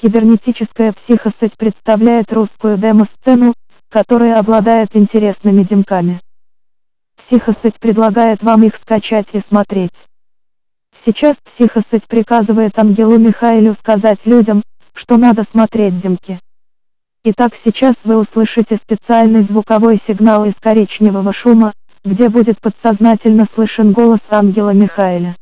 Кибернетическая психосеть представляет русскую демо-сцену, которая обладает интересными демками. Психосеть предлагает вам их скачать и смотреть. Сейчас психосеть приказывает ангелу Михаилу сказать людям, что надо смотреть демки. Итак, сейчас вы услышите специальный звуковой сигнал из коричневого шума, где будет подсознательно слышен голос ангела Михаила.